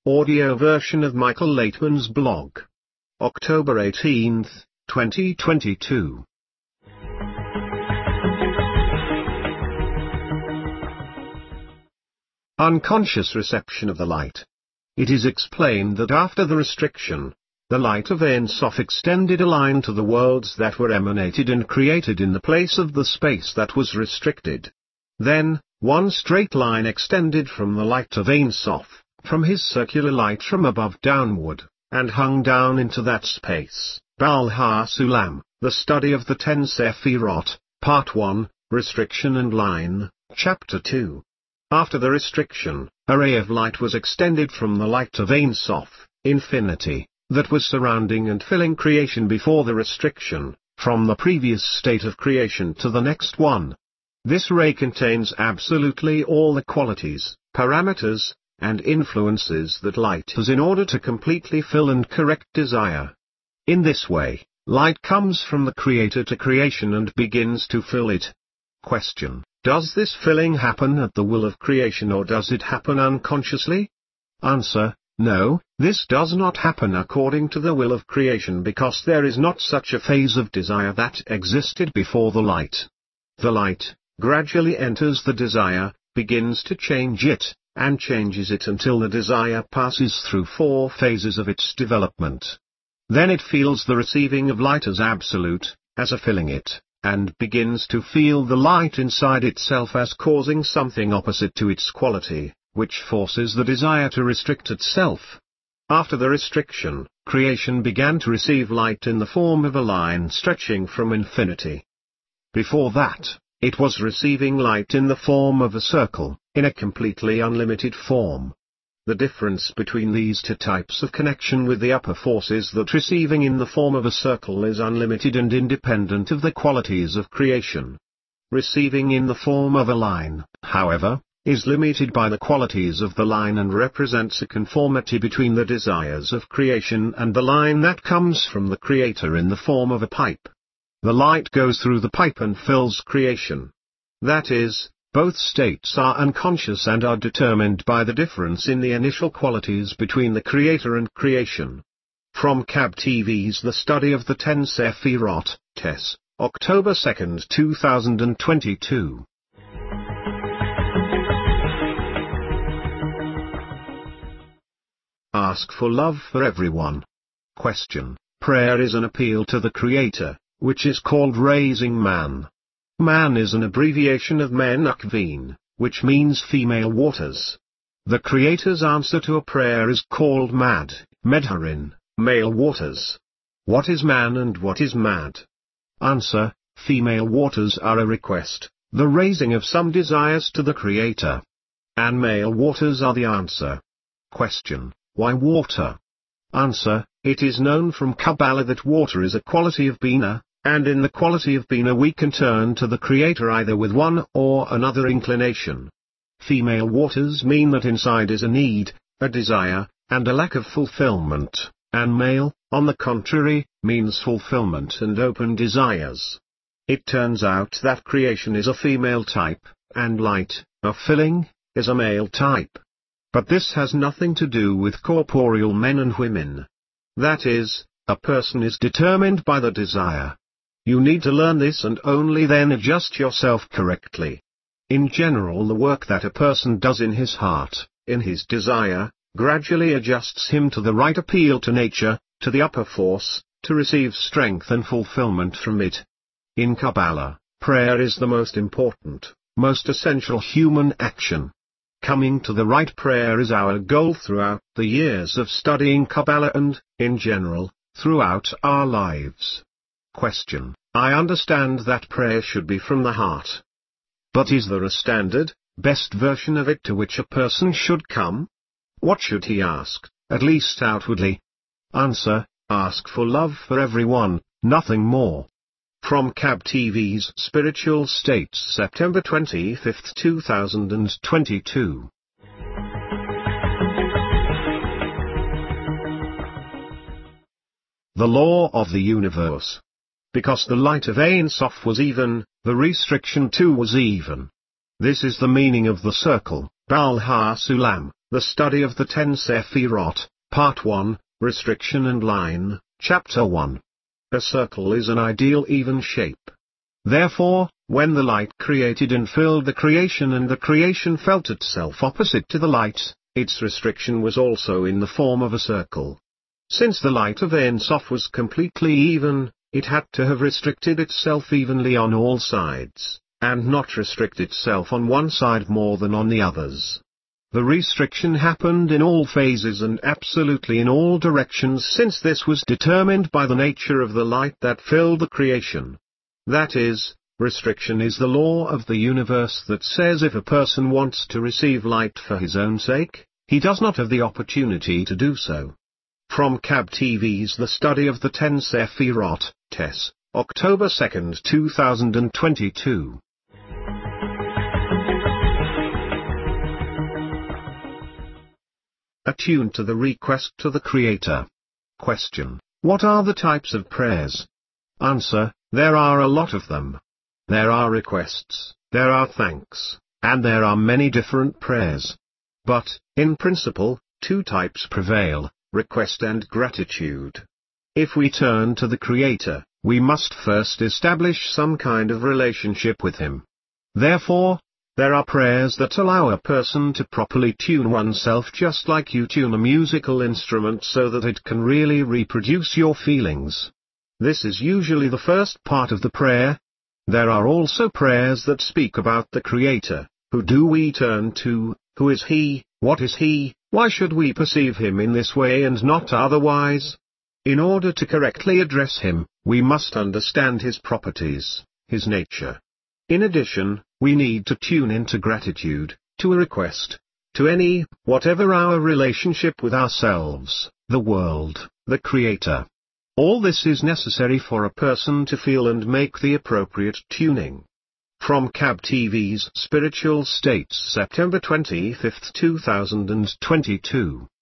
audio version of Michael Laitman's blog. October 18, 2022. Unconscious reception of the light. It is explained that after the restriction, the light of Ein Sof extended a line to the worlds that were emanated and created in the place of the space that was restricted. Then, one straight line extended from the light of Ein Sof, from his circular light from above downward, and hung down into that space. Baal HaSulam, The Study of the Ten Sephirot, Part 1, Restriction and Line, Chapter 2. After the restriction, a ray of light was extended from the light of Ein Sof, infinity, that was surrounding and filling creation before the restriction, from the previous state of creation to the next one. This ray contains absolutely all the qualities, parameters, and influences that light has in order to completely fill and correct desire. In this way, light comes from the Creator to creation and begins to fill it. Question: does this filling happen at the will of creation or does it happen unconsciously? Answer: no, this does not happen according to the will of creation because there is not such a phase of desire that existed before the light. The light gradually enters the desire, begins to change it, and changes it until the desire passes through 4 phases of its development. Then it feels the receiving of light as absolute, as a filling it, and begins to feel the light inside itself as causing something opposite to its quality, which forces the desire to restrict itself. After the restriction, creation began to receive light in the form of a line stretching from infinity. Before that, it was receiving light in the form of a circle, in a completely unlimited form. The difference between these 2 types of connection with the upper force is that receiving in the form of a circle is unlimited and independent of the qualities of creation. Receiving in the form of a line, however, is limited by the qualities of the line and represents a conformity between the desires of creation and the line that comes from the Creator in the form of a pipe. The light goes through the pipe and fills creation. That is, both states are unconscious and are determined by the difference in the initial qualities between the Creator and creation. From Cab TV's The Study of the Ten Sephirot, Tess, October 2, 2022. Ask for love for everyone. Question: prayer is an appeal to the Creator, which is called raising man. Man is an abbreviation of Men Ukveen, which means female waters. The Creator's answer to a prayer is called Mad, Medharin, male waters. What is man and what is mad? Answer: female waters are a request, the raising of some desires to the Creator. And male waters are the answer. Question: why water? Answer: it is known from Kabbalah that water is a quality of Bina, and in the quality of Bina we can turn to the Creator either with one or another inclination. Female waters mean that inside is a need, a desire, and a lack of fulfillment, and male, on the contrary, means fulfillment and open desires. It turns out that creation is a female type, and light, a filling, is a male type. But this has nothing to do with corporeal men and women. That is, a person is determined by the desire. You need to learn this and only then adjust yourself correctly. In general, the work that a person does in his heart, in his desire, gradually adjusts him to the right appeal to nature, to the upper force, to receive strength and fulfillment from it. In Kabbalah, prayer is the most important, most essential human action. Coming to the right prayer is our goal throughout the years of studying Kabbalah and, in general, throughout our lives. Question: I understand that prayer should be from the heart. But is there a standard, best version of it to which a person should come? What should he ask, at least outwardly? Answer: ask for love for everyone, nothing more. From Cab TV's Spiritual States, September 25, 2022. The law of the universe. Because the light of Ein Sof was even, the restriction too was even. This is the meaning of the circle, Baal HaSulam, The Study of the Ten Sephirot, Part 1, Restriction and Line, Chapter 1. A circle is an ideal even shape. Therefore, when the light created and filled the creation and the creation felt itself opposite to the light, its restriction was also in the form of a circle. Since the light of Ein Sof was completely even, it had to have restricted itself evenly on all sides, and not restrict itself on one side more than on the others. The restriction happened in all phases and absolutely in all directions, since this was determined by the nature of the light that filled the creation. That is, restriction is the law of the universe that says if a person wants to receive light for his own sake, he does not have the opportunity to do so. From Cab TV's The Study of the Ten Sephirot, Tess, October 2, 2022. Attuned to the request to the Creator. Question: what are the types of prayers? Answer: there are a lot of them. There are requests, there are thanks, and there are many different prayers. But, in principle, two types prevail: request and gratitude. If we turn to the Creator, we must first establish some kind of relationship with Him. Therefore, there are prayers that allow a person to properly tune oneself, just like you tune a musical instrument so that it can really reproduce your feelings. This is usually the first part of the prayer. There are also prayers that speak about the Creator. Who do we turn to? Who is He? What is He? Why should we perceive Him in this way and not otherwise? In order to correctly address Him, we must understand His properties, His nature. In addition, we need to tune into gratitude, to a request, to whatever our relationship with ourselves, the world, the Creator. All this is necessary for a person to feel and make the appropriate tuning. From Cab TV's Spiritual States, September 25, 2022.